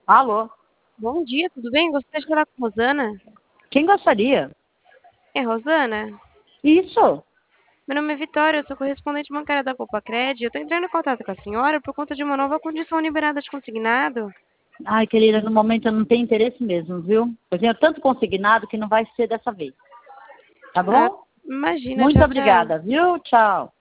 Alô? Bom dia, tudo bem? Gostaria de falar com Rosana. Quem gostaria? É Rosana? Isso. Meu nome é Vitória, eu sou correspondente bancária da Copacred. Eu estou entrando em contato com a senhora por conta de uma nova condição liberada de consignado. Ai, querida, no momento eu não tenho interesse mesmo, viu? Eu tenho tanto consignado que não vai ser dessa vez. Tá Ah, bom? imagina, Muito tchau, tchau. obrigada, viu? Tchau.